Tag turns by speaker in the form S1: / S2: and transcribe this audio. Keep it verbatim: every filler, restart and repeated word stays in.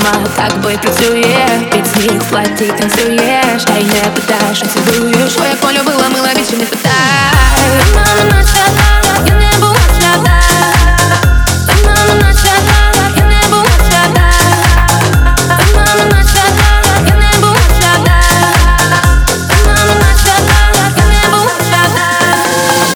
S1: дома так би працює. Під сніг в платі танцюєш, та й не питаєш, а цілуєш. Ой, як полюбила, мила, більше не питай. Мама, наче